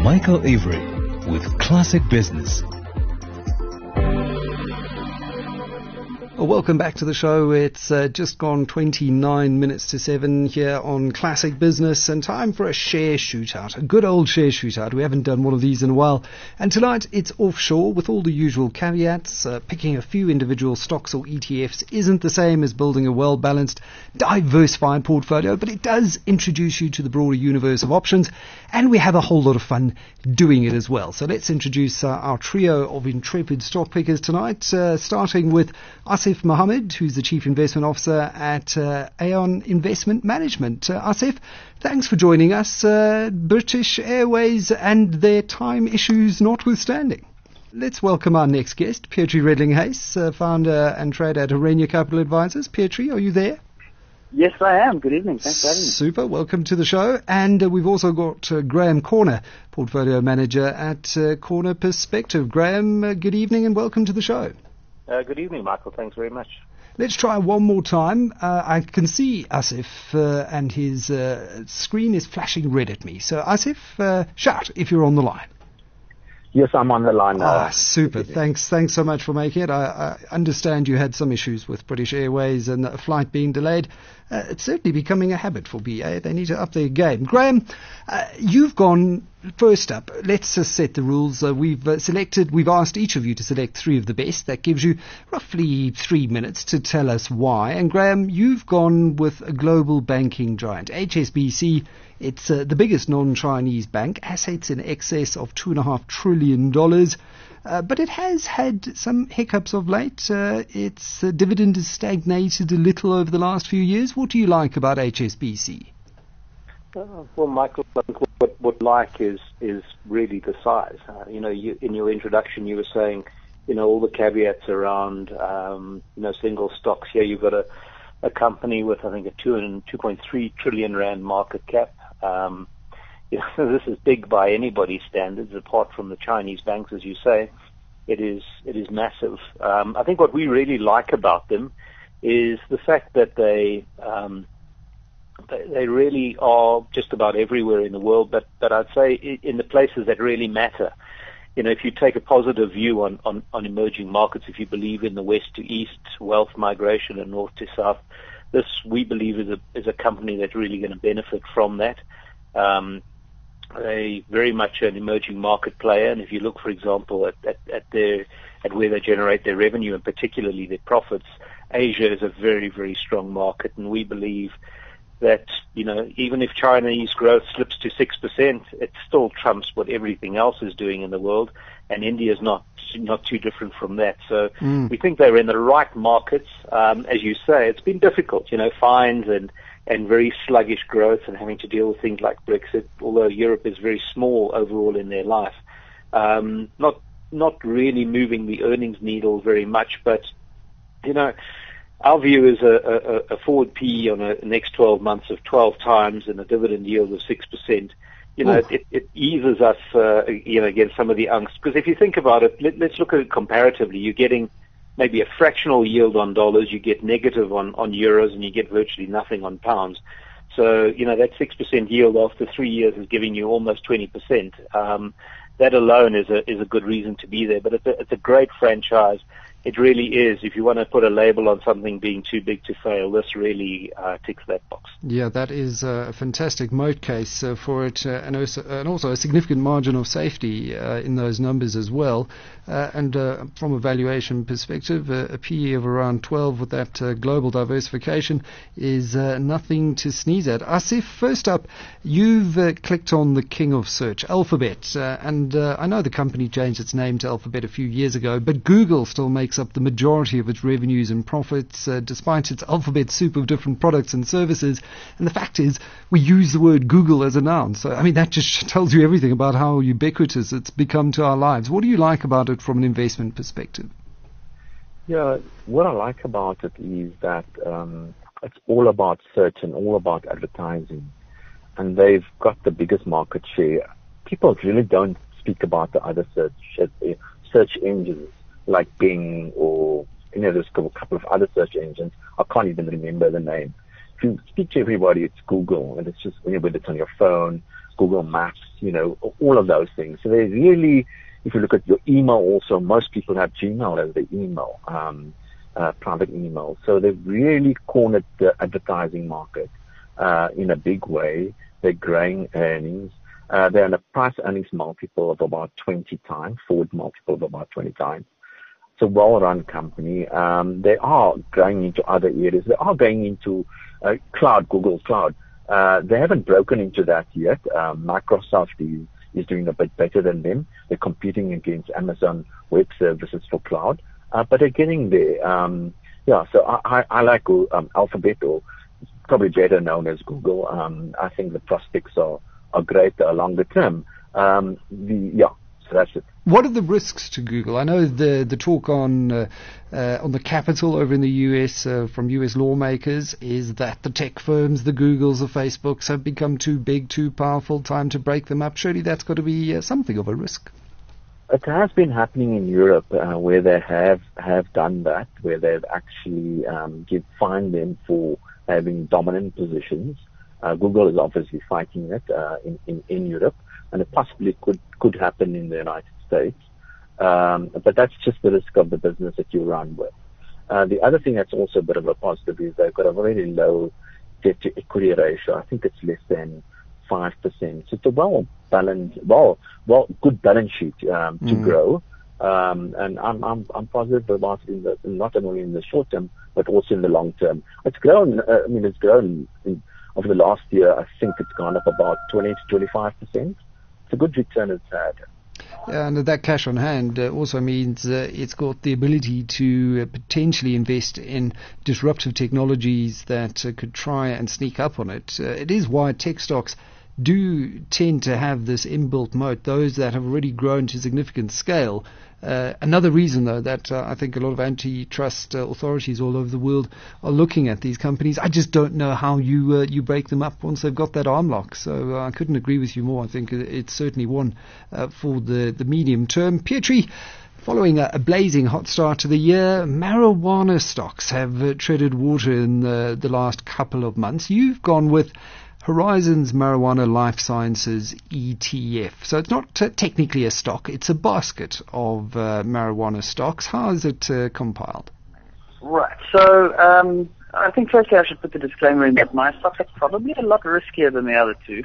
Michael Avery with Classic Business. Welcome back to the show. It's just gone 29 minutes to 7 here on Classic Business, and time for a share shootout, a good old share shootout. We haven't done one of these in a while, and tonight it's offshore with all the usual caveats. Picking a few individual stocks or ETFs isn't the same as building a well-balanced, diversified portfolio, but it does introduce you to the broader universe of options, and we have a whole lot of fun doing it as well. So let's introduce our trio of intrepid stock pickers tonight, starting with Asif Mohammed, who's the Chief Investment Officer at Aon Investment Management. Asif, thanks for joining us. British Airways and their time issues notwithstanding. Let's welcome our next guest, Pietri Redling-Hayes, founder and trader at Orania Capital Advisors. Pietri, are you there? Yes, I am. Good evening. Thanks for having me. Super. Welcome to the show. And we've also got Graham Corner, Portfolio Manager at Corner Perspective. Graham, good evening and welcome to the show. Good evening, Michael. Thanks very much. Let's try one more time. I can see Asif and his screen is flashing red at me. So Asif, shout if you're on the line. Yes, I'm on the line now. Super. Thanks so much for making it. I understand you had some issues with British Airways and a flight being delayed. It's certainly becoming a habit for BA. They need to up their game. Graham, you've gone first up. Let's set the rules. We've asked each of you to select three of the best. That gives you roughly 3 minutes to tell us why. And Graham, you've gone with a global banking giant, HSBC. It's the biggest non-Chinese bank, assets in excess of $2.5 trillion. But it has had some hiccups of late. Its dividend has stagnated a little over the last few years. What do you like about HSBC? Well, Michael, what like is really the size. In your introduction, you were saying, all the caveats around, single stocks. Here you've got a company with, I think, a 2.3 trillion rand market cap. This is big by anybody's standards, apart from the Chinese banks, as you say. It is massive. I think what we really like about them is the fact that they really are just about everywhere in the world, but I'd say in the places that really matter. If you take a positive view on emerging markets, if you believe in the west to east, wealth migration, and north to south, this, we believe, is a company that's really going to benefit from that. They very much an emerging market player, and if you look, for example, at where they generate their revenue and particularly their profits, Asia is a very, very strong market, and we believe that even if Chinese growth slips to 6%, it still trumps what everything else is doing in the world, and India is not too different from that. So we think they're in the right markets. As you say, it's been difficult, fines and very sluggish growth and having to deal with things like Brexit, although Europe is very small overall in their life. Not really moving the earnings needle very much, but, our view is a forward PE on a next 12 months of 12 times and a dividend yield of 6%. It eases us, against some of the angst. Because if you think about it, let's look at it comparatively. You're getting maybe a fractional yield on dollars, you get negative on euros, and you get virtually nothing on pounds. So, that 6% yield after 3 years is giving you almost 20%. That alone is a good reason to be there. But it's a great franchise. It really is. If you want to put a label on something being too big to fail, this really ticks that box. Yeah, that is a fantastic moat case for it, and also a significant margin of safety in those numbers as well. And from a valuation perspective, a PE of around 12 with that global diversification is nothing to sneeze at. Asif, first up, you've clicked on the king of search, Alphabet, and I know the company changed its name to Alphabet a few years ago, but Google still makes up the majority of its revenues and profits, despite its alphabet soup of different products and services. And the fact is, we use the word Google as a noun. So, that just tells you everything about how ubiquitous it's become to our lives. What do you like about it from an investment perspective? Yeah, what I like about it is that it's all about search and all about advertising. And they've got the biggest market share. People really don't speak about the other search engines like Bing or there's a couple of other search engines. I can't even remember the name. you speak to everybody, it's Google, and it's just whether it's on your phone, Google Maps, all of those things. So they really, if you look at your email also, most people have Gmail as their email, private email. So they've really cornered the advertising market in a big way. They're growing earnings. They're on a price earnings multiple of about 20 times, forward multiple of about 20 times. It's a well-run company. They are going into other areas. They are going into cloud, Google Cloud. They haven't broken into that yet. Microsoft is doing a bit better than them. They're competing against Amazon Web Services for cloud, but they're getting there. So I like Alphabet, or probably better known as Google. I think the prospects are great longer term. So that's it. What are the risks to Google? I know the talk on the Capitol over in the US from US lawmakers is that the tech firms, the Googles, the Facebooks, have become too big, too powerful. Time to break them up. Surely that's got to be something of a risk. It has been happening in Europe where they have done that, where they've actually fined them for having dominant positions. Google is obviously fighting it in Europe, and it possibly could happen in the United States. But that's just the risk of the business that you run with. The other thing that's also a bit of a positive is they've got a very low debt to equity ratio. I think it's less than 5%. So it's a well-balanced, good balance sheet to grow. And I'm positive about it not only in the short term, but also in the long term. It's grown. It's grown over the last year. I think it's gone up about 20 to 25%. It's a good return it's had. And that cash on hand also means it's got the ability to potentially invest in disruptive technologies that could try and sneak up on it. It is why tech stocks do tend to have this inbuilt moat, those that have already grown to significant scale. Another reason, though, that I think a lot of antitrust authorities all over the world are looking at these companies. I just don't know how you break them up once they've got that arm lock. So I couldn't agree with you more. I think it's certainly one for the medium term. Pietri, following a blazing hot start to the year, marijuana stocks have treaded water in the last couple of months. You've gone with Horizons Marijuana Life Sciences ETF. So it's not technically a stock, it's a basket of marijuana stocks. How is it compiled? Right. So I think firstly I should put the disclaimer in that my stocks are probably a lot riskier than the other two.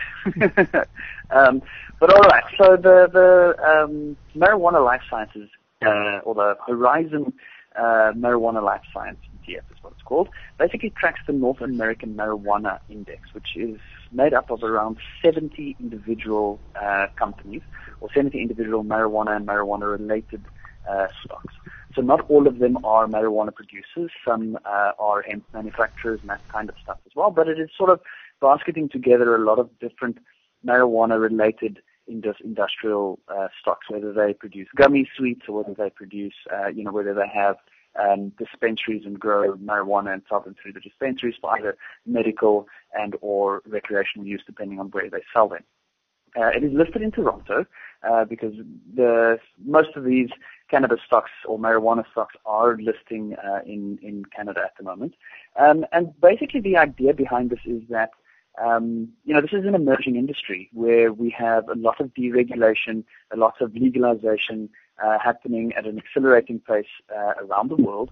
But all right. So the Marijuana Life Sciences, or the Horizon Marijuana Life Science ETF is what it's called, basically tracks the North American Marijuana Index, which is made up of around 70 individual companies, or 70 individual marijuana and marijuana-related stocks. So not all of them are marijuana producers. Some are hemp manufacturers and that kind of stuff as well. But it is sort of basketing together a lot of different marijuana-related industrial stocks, whether they produce gummy sweets or whether they produce, whether they have dispensaries and grow marijuana and sell them through the dispensaries for either medical and or recreational use, depending on where they sell them. It is listed in Toronto because most of these cannabis stocks or marijuana stocks are listing in Canada at the moment. And basically the idea behind this is that this is an emerging industry where we have a lot of deregulation, a lot of legalization happening at an accelerating pace around the world.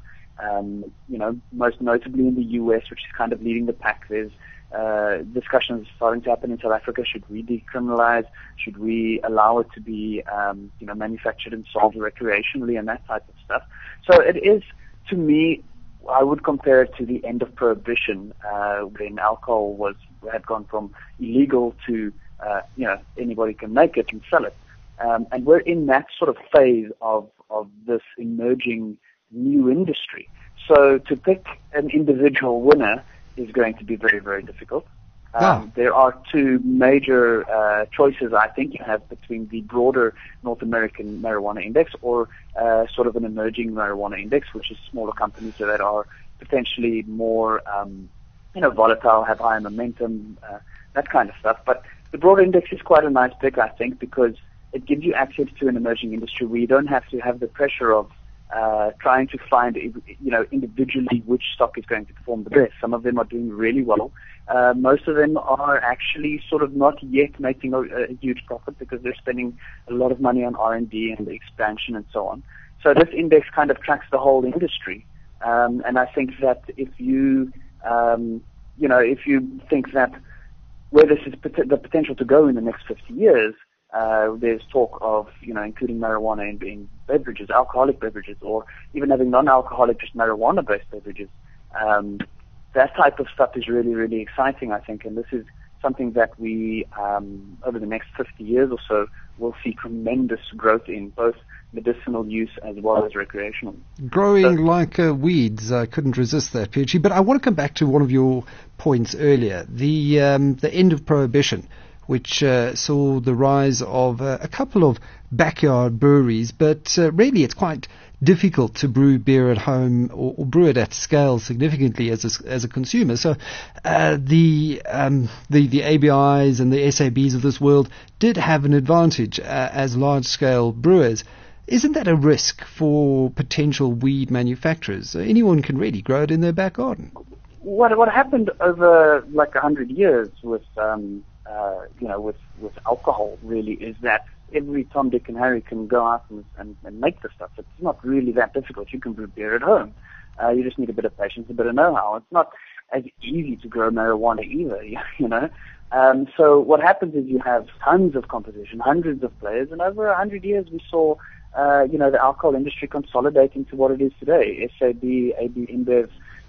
Most notably in the US, which is kind of leading the pack. There's discussions starting to happen in South Africa. Should we decriminalize? Should we allow it to be, manufactured and sold recreationally and that type of stuff? So it is, to me, I would compare it to the end of Prohibition, when alcohol had gone from illegal to, anybody can make it and sell it. And we're in that sort of phase of this emerging new industry. So to pick an individual winner is going to be very, very difficult. There are two major choices, I think, you have between the broader North American Marijuana Index or sort of an emerging marijuana index, which is smaller companies that are potentially more, volatile, have higher momentum, that kind of stuff. But the broader index is quite a nice pick, I think, because it gives you access to an emerging industry where you don't have to have the pressure of trying to find, individually which stock is going to perform the best. Some of them are doing really well. Most of them are actually sort of not yet making a huge profit because they're spending a lot of money on R&D and expansion and so on. So this index kind of tracks the whole industry. And I think that if you think that where this is the potential to go in the next 50 years, there's talk of, including marijuana in being beverages, alcoholic beverages, or even having non-alcoholic, just marijuana-based beverages. That type of stuff is really, really exciting, I think, and this is something that we, over the next 50 years or so, will see tremendous growth in, both medicinal use as well as recreational. Growing like weeds. I couldn't resist that, PhD. But I want to come back to one of your points earlier, the end of prohibition, which saw the rise of a couple of backyard breweries, but really it's quite difficult to brew beer at home or brew it at scale significantly as a consumer. So the ABIs and the SABs of this world did have an advantage as large-scale brewers. Isn't that a risk for potential weed manufacturers? Anyone can really grow it in their back garden. What happened over like 100 years with alcohol really is that every Tom, Dick, and Harry can go out and make the stuff. It's not really that difficult. You can brew beer at home. You just need a bit of patience, a bit of know-how. It's not as easy to grow marijuana either, So what happens is you have tons of competition, hundreds of players, and over 100 years we saw, the alcohol industry consolidate into what it is today. SAB, AB InBev,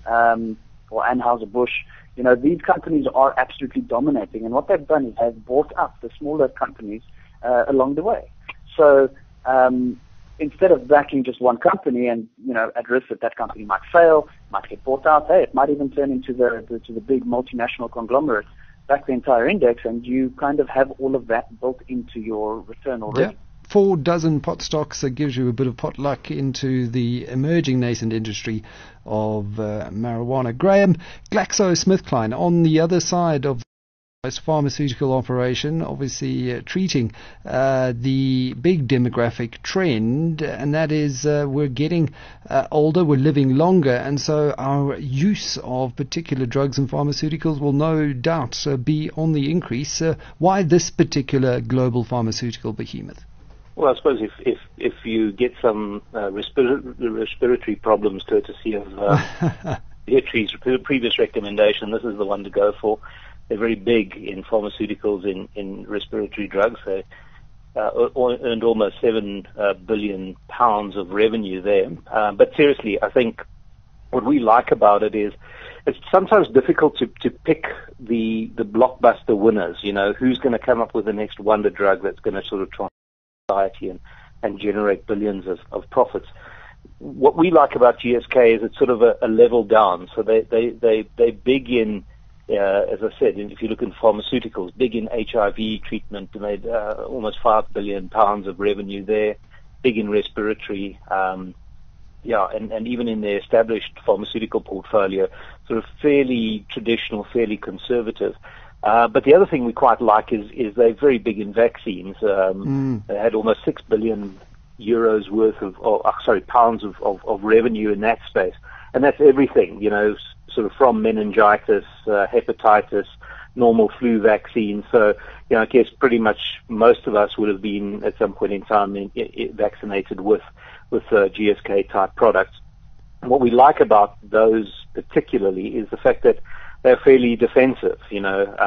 or Anheuser-Busch. These companies are absolutely dominating, and what they've done is they've bought up the smaller companies along the way. So instead of backing just one company and at risk that company might fail, might get bought out, it might even turn into the big multinational conglomerate, back the entire index, and you kind of have all of that built into your return already. Yeah. 4 dozen pot stocks that gives you a bit of pot luck into the emerging nascent industry of marijuana. Graham, GlaxoSmithKline, on the other side of the pharmaceutical operation, obviously treating the big demographic trend, and that is we're getting older, we're living longer, and so our use of particular drugs and pharmaceuticals will no doubt be on the increase. Why this particular global pharmaceutical behemoth? Well, I suppose if you get some respiratory problems courtesy of Dietrich's previous recommendation, this is the one to go for. They're very big in pharmaceuticals, in respiratory drugs. They earned almost £7 billion of revenue there. But seriously, I think what we like about it is it's sometimes difficult to pick the blockbuster winners. Who's going to come up with the next wonder drug that's going to sort of transform society and generate billions of profits. What we like about GSK is it's sort of a level down. So they big in, as I said, if you look in pharmaceuticals, big in HIV treatment. They made almost £5 billion of revenue there. Big in respiratory, and even in their established pharmaceutical portfolio, sort of fairly traditional, fairly conservative. But the other thing we quite like is they're very big in vaccines. They had almost €6 billion pounds of revenue in that space. And that's everything, sort of from meningitis, hepatitis, normal flu vaccines. So, I guess pretty much most of us would have been at some point in time vaccinated with GSK type products. And what we like about those particularly is the fact that they're fairly defensive. You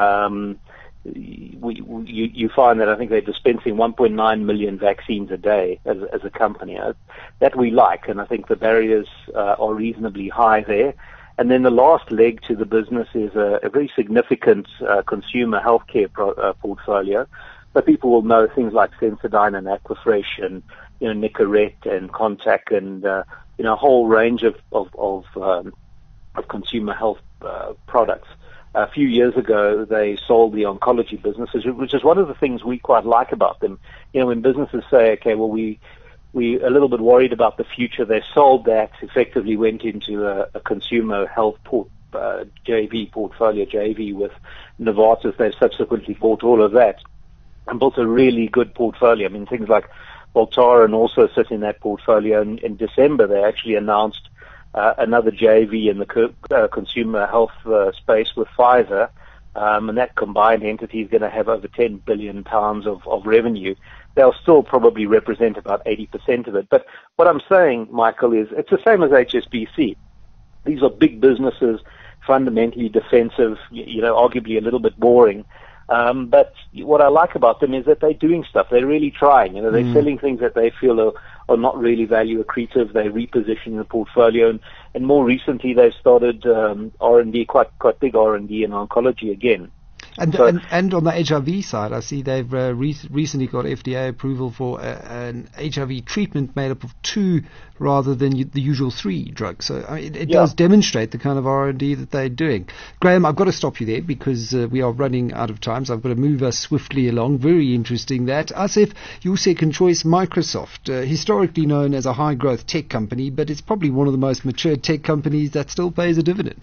find that I think they're dispensing 1.9 million vaccines a day as a company. That we like, and I think the barriers are reasonably high there. And then the last leg to the business is a very significant consumer healthcare portfolio. But people will know things like Sensodyne and Aquafresh and Nicorette and Contac and a whole range of consumer health products. A few years ago, they sold the oncology businesses, which is one of the things we quite like about them. When businesses say, okay, well, we're a little bit worried about the future, they sold that, effectively went into a consumer health JV portfolio, JV with Novartis. They've subsequently bought all of that and built a really good portfolio. I mean, things like Voltaren also sit in that portfolio. In December, they actually announced another JV in the consumer health space with Pfizer, and that combined entity is going to have over £10 billion of revenue. They'll still probably represent about 80% of it. But what I'm saying, Michael, is it's the same as HSBC. These are big businesses, fundamentally defensive, arguably a little bit boring. But what I like about them is that they're doing stuff. They're really trying. They're selling things that they feel are not really value accretive. They're repositioning the portfolio. And more recently, they've started R&D, quite big R&D in oncology again. And on the HIV side, I see they've recently got FDA approval for an HIV treatment made up of 2 rather than the usual 3 drugs. So it does demonstrate the kind of R&D that they're doing. Graham, I've got to stop you there because we are running out of time, so I've got to move us swiftly along. Very interesting that. Asif, your second choice, Microsoft, historically known as a high-growth tech company, but it's probably one of the most mature tech companies that still pays a dividend.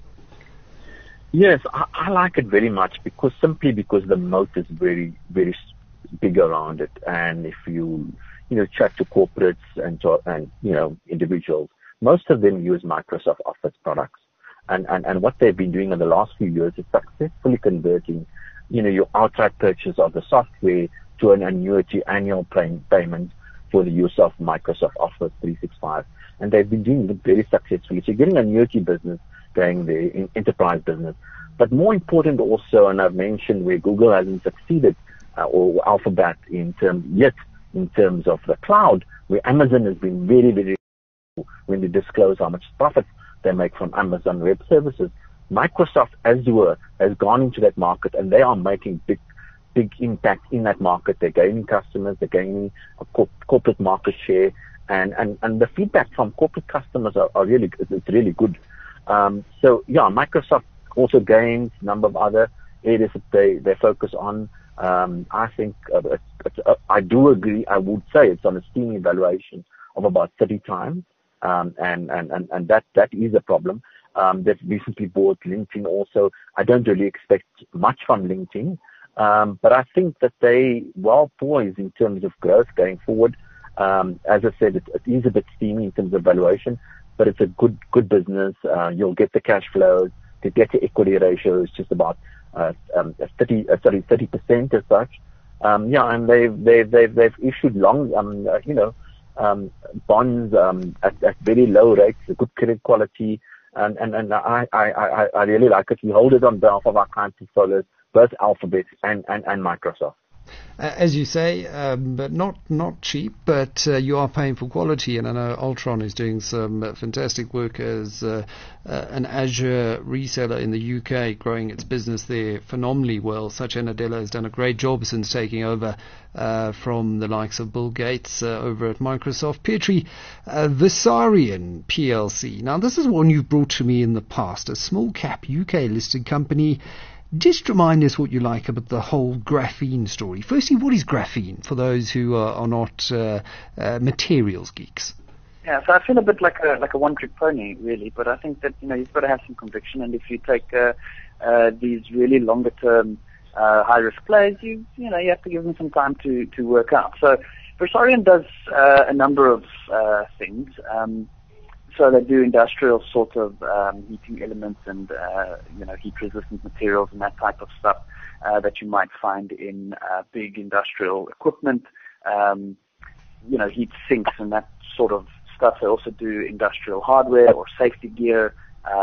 Yes, I like it very much because the moat is very, very big around it. And if you chat to corporates and individuals, most of them use Microsoft Office products. And what they've been doing in the last few years is successfully converting, your outright purchase of the software to an annuity annual payment for the use of Microsoft Office 365. And they've been doing it very successfully. So you're getting annuity business going there in enterprise business. But more important also, and I've mentioned where Google hasn't succeeded, or Alphabet in terms of the cloud, where Amazon has been very, very, when they disclose how much profit they make from Amazon Web Services. Microsoft Azure has gone into that market, and they are making big impact in that market. They're gaining customers, they're gaining a corporate market share, and the feedback from corporate customers are really, it's really good. Microsoft also gains a number of other areas that they focus on. I think I do agree. I would say it's on a steamy valuation of about 30 times, and that is a problem. They've recently bought LinkedIn also. I don't really expect much from LinkedIn, but I think that they well poised in terms of growth going forward. As I said, it is a bit steamy in terms of valuation, but it's a good business. You'll get the cash flows. The debt to equity ratio is just about 30% as such. And they've issued long bonds at very low rates, a good credit quality, and I really like it. We hold it on behalf of our client portfolios, both Alphabet and Microsoft. As you say, but not cheap, but you are paying for quality, and I know Altron is doing some fantastic work as an Azure reseller in the UK, growing its business there phenomenally well. Satya Nadella has done a great job since taking over from the likes of Bill Gates over at Microsoft. Petri, Visarion PLC. Now, this is one you've brought to me in the past, a small cap UK listed company. Just remind us what you like about the whole graphene story. Firstly, what is graphene for those who are not materials geeks? Yeah, so I feel a bit like a one-trick pony, really. But I think that you've got to have some conviction, and if you take these really longer-term high-risk plays, you have to give them some time to work out. So Versarion does a number of things. So they do industrial sort of heating elements and heat-resistant materials and that type of stuff that you might find in big industrial equipment, heat sinks and that sort of stuff. They also do industrial hardware or safety gear,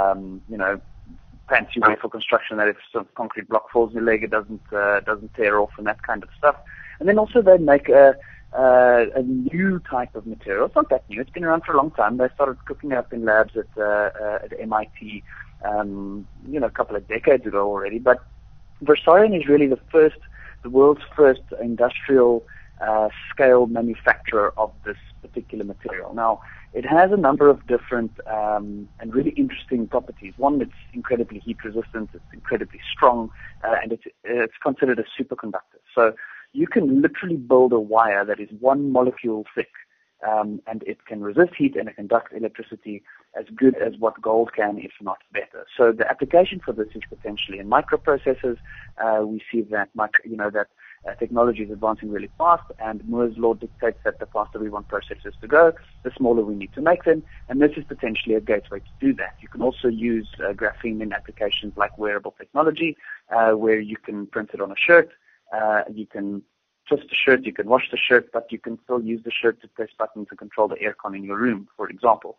fancy way for construction that if some concrete block falls in your leg, it doesn't tear off and that kind of stuff. And then also they make a new type of material. It's not that new. It's been around for a long time. They started cooking it up in labs at MIT, a couple of decades ago already. But Versarion is really the world's first industrial scale manufacturer of this particular material. Now, it has a number of different and really interesting properties. One, it's incredibly heat resistant. It's incredibly strong, and it's considered a superconductor. So you can literally build a wire that is one molecule thick and it can resist heat and it can conduct electricity as good as what gold can, if not better. So the application for this is potentially in microprocessors. We see that technology is advancing really fast, and Moore's law dictates that the faster we want processors to go, the smaller we need to make them, and this is potentially a gateway to do that. You can also use graphene in applications like wearable technology, where you can print it on a shirt, you can twist the shirt, you can wash the shirt, but you can still use the shirt to press buttons to control the aircon in your room, for example.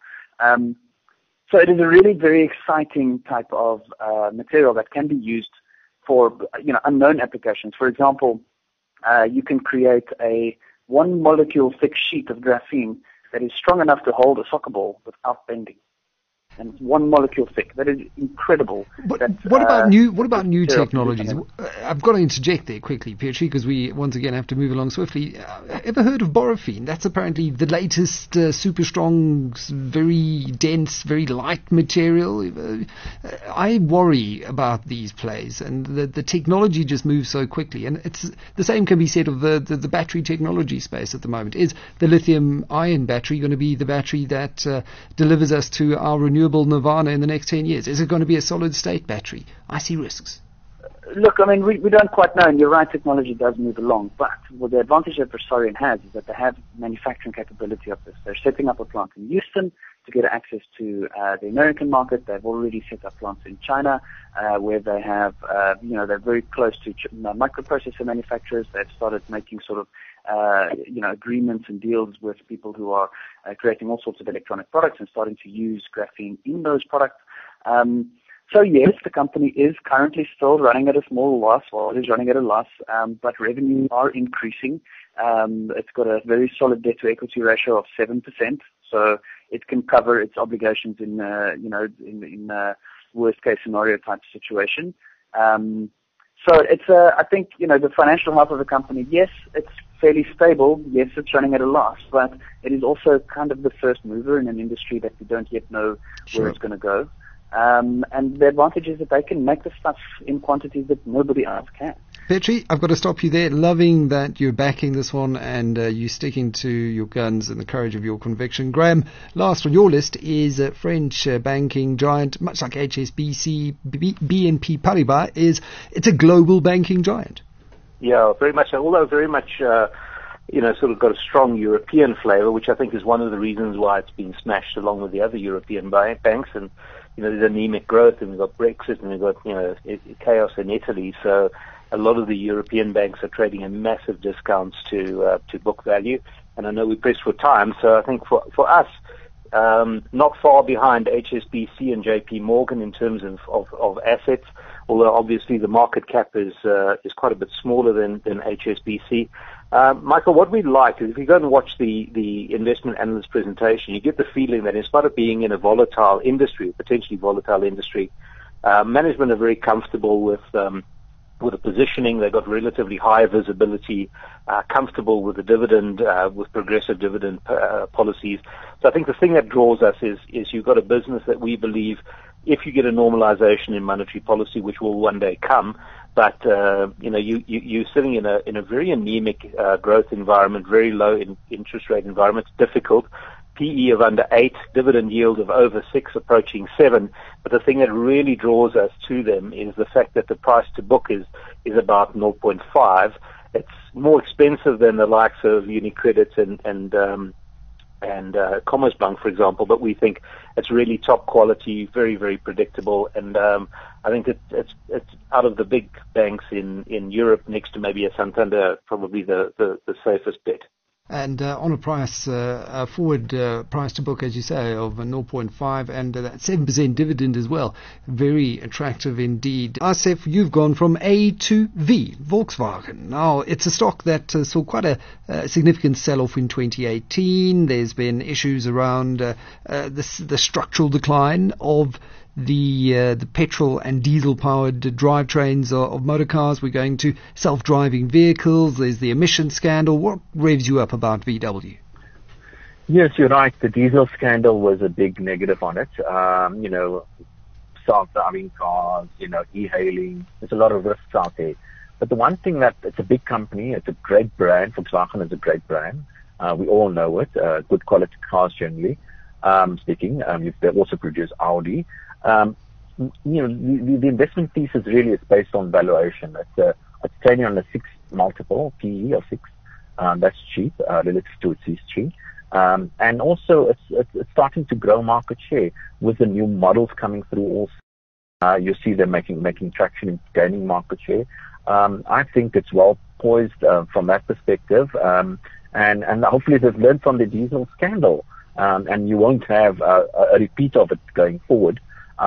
So it is a really very exciting type of material that can be used for unknown applications. For example, you can create a one molecule thick sheet of graphene that is strong enough to hold a soccer ball without bending. And it's one molecule thick. That is incredible. What about new technologies? I've got to interject there quickly, Pietri, because we once again have to move along swiftly. Ever heard of Borofene? That's apparently the latest super strong, very dense, very light material. I worry about these plays, and the technology just moves so quickly. And it's the same can be said of the battery technology space at the moment. Is the lithium-ion battery going to be the battery that delivers us to our renewable nirvana in the next 10 years? Is it going to be a solid-state battery? I see risks. Look, I mean, we don't quite know, and you're right, technology does move along, but the advantage that Versarion has is that they have manufacturing capability of this. They're setting up a plant in Houston to get access to the American market. They've already set up plants in China, where they have, they're very close to microprocessor manufacturers. They've started making sort of agreements and deals with people who are creating all sorts of electronic products and starting to use graphene in those products. So yes, the company is currently still running at a small loss, or it is running at a loss, but revenues are increasing. It's got a very solid debt to equity ratio of 7%, so it can cover its obligations in worst case scenario type situation. So it's I think the financial health of the company, yes, it's fairly stable. Yes, it's running at a loss, but it is also kind of the first mover in an industry that we don't yet know where it's going to go. And the advantage is that they can make the stuff in quantities that nobody else can. Pietri, I've got to stop you there. Loving that you're backing this one and you're sticking to your guns and the courage of your conviction. Graham, last on your list is a French banking giant, much like HSBC, BNP Paribas, it's a global banking giant. Yeah, very much, although very much, sort of got a strong European flavor, which I think is one of the reasons why it's been smashed along with the other European banks. And, there's anemic growth, and we've got Brexit, and we've got, chaos in Italy. So a lot of the European banks are trading at massive discounts to book value. And I know we're pressed for time, so I think for us, not far behind HSBC and JP Morgan in terms of assets, although obviously the market cap is quite a bit smaller than HSBC. Michael, what we like is if you go and watch the investment analyst presentation, you get the feeling that in spite of being in a volatile industry, potentially volatile industry, management are very comfortable with the positioning. They've got relatively high visibility, comfortable with the dividend, with progressive dividend policies. So I think the thing that draws us is you've got a business that we believe, if you get a normalization in monetary policy, which will one day come, but you're sitting in a very anemic growth environment, very low interest rate environment. It's difficult. PE of under 8, dividend yield of over 6, approaching 7. But the thing that really draws us to them is the fact that the price to book is about 0.5. It's more expensive than the likes of UniCredit and Commerzbank, for example, but we think it's really top quality, very, very predictable, and I think it's out of the big banks in Europe, next to maybe a Santander, probably the safest bet. And on a price, forward price to book, as you say, of 0.5 and that 7% dividend as well. Very attractive indeed. Asif, you've gone from A to V, Volkswagen. Now, it's a stock that saw quite a significant sell-off in 2018. There's been issues around the structural decline of the petrol and diesel-powered drivetrains of motor cars. We're going to self-driving vehicles. There's the emission scandal. What revs you up about VW? Yes, you're right. The diesel scandal was a big negative on it. Self-driving cars, e-hailing. There's a lot of risks out there. But the one thing that it's a big company, it's a great brand. Volkswagen is a great brand. We all know it. Good quality cars generally speaking. They also produce Audi. The investment thesis really is based on valuation. It's trading on a 6 multiple, PE of 6. That's cheap relative to its history. And also it's starting to grow market share with the new models coming through also. You see them making traction in gaining market share. I think it's well poised from that perspective. And hopefully they've learned from the diesel scandal. And you won't have a repeat of it going forward.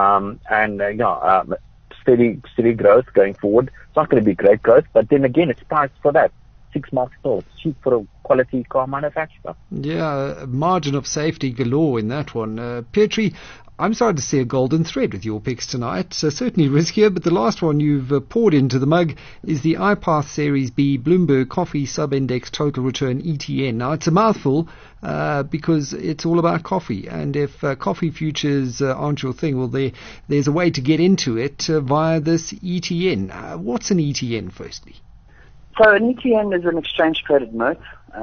Steady growth going forward. It's not going to be great growth, but then again, it's priced for that. 6 multiple. It's cheap for a quality car manufacturer. Yeah, margin of safety galore in that one. Petri, I'm starting to see a golden thread with your picks tonight. Certainly riskier, but the last one you've poured into the mug is the iPath Series B Bloomberg Coffee Sub-Index Total Return ETN. Now, it's a mouthful because it's all about coffee. And if coffee futures aren't your thing, well, there's a way to get into it via this ETN. What's an ETN, firstly? So an ETN is an exchange-traded note.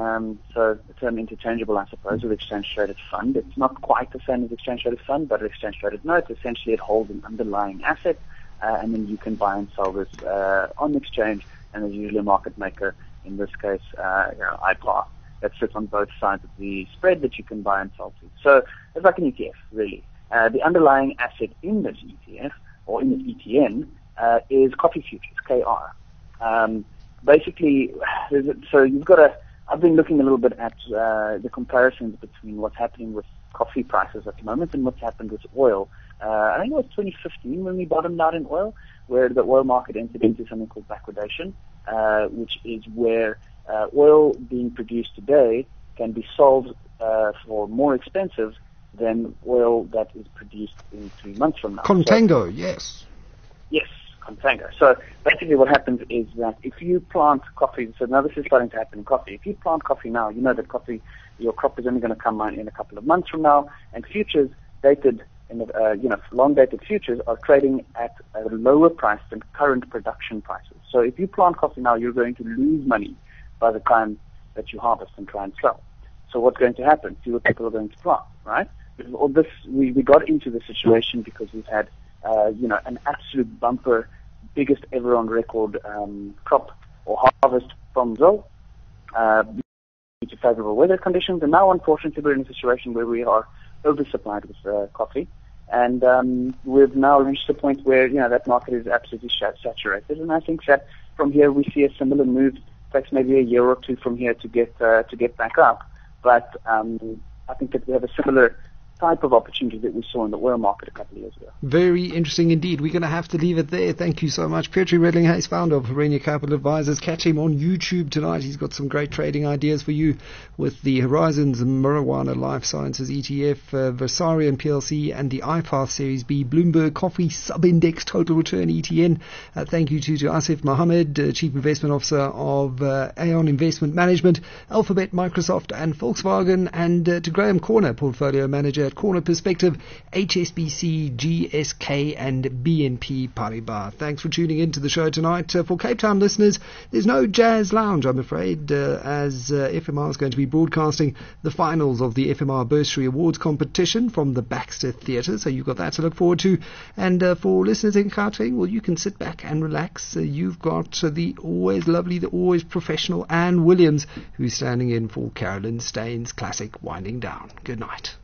So the term interchangeable, I suppose, with exchange-traded fund. It's not quite the same as exchange-traded fund, but an exchange-traded note. Essentially, it holds an underlying asset, and then you can buy and sell this on the exchange, and there's usually a market maker, in this case, iPath, that sits on both sides of the spread that you can buy and sell to. So it's like an ETF, really. The underlying asset in this ETF, or in this ETN, is coffee futures, KR. Basically, so you've got I've been looking a little bit at the comparisons between what's happening with coffee prices at the moment and what's happened with oil. I think it was 2015 when we bottomed out in oil, where the oil market entered into something called backwardation, which is where oil being produced today can be sold for more expensive than oil that is produced in 3 months from now. Contango, yes. Yes. Contango. So basically what happens is that if you plant coffee, so now this is starting to happen in coffee. If you plant coffee now, you know that your crop is only going to come in a couple of months from now, and futures dated, long-dated futures are trading at a lower price than current production prices. So if you plant coffee now, you're going to lose money by the time that you harvest and try and sell. So what's going to happen? Fewer people are going to plant, right? All this, we got into this situation because we've had an absolute bumper, biggest ever on record crop or harvest from Brazil due to favorable weather conditions. And now, unfortunately, we're in a situation where we are oversupplied with coffee. And we've now reached the point where, that market is absolutely saturated. And I think that from here we see a similar move. It takes maybe a year or two from here to get back up. But I think that we have a similar type of opportunity that we saw in the oil market a couple of years ago. Very interesting indeed. We're going to have to leave it there. Thank you so much. Petri Redling-Hayes, founder of Horenia Capital Advisors. Catch him on YouTube tonight. He's got some great trading ideas for you with the Horizons Marijuana Life Sciences ETF, Versarian PLC, and the iPath Series B Bloomberg Coffee Sub-Index Total Return ETN. Thank you to Asif Mohammed, Chief Investment Officer of Aon Investment Management, Alphabet, Microsoft, and Volkswagen, and to Graham Corner, Portfolio Manager at Corner Perspective, HSBC, GSK, and BNP Paribas. Thanks for tuning in to the show tonight. For Cape Town listeners, there's no Jazz Lounge, I'm afraid, as FMR is going to be broadcasting the finals of the FMR Bursary Awards competition from the Baxter Theatre, so you've got that to look forward to. And for listeners in Gauteng, well, you can sit back and relax. You've got the always lovely, the always professional Anne Williams, who's standing in for Carolyn Staines' classic Winding Down. Good night.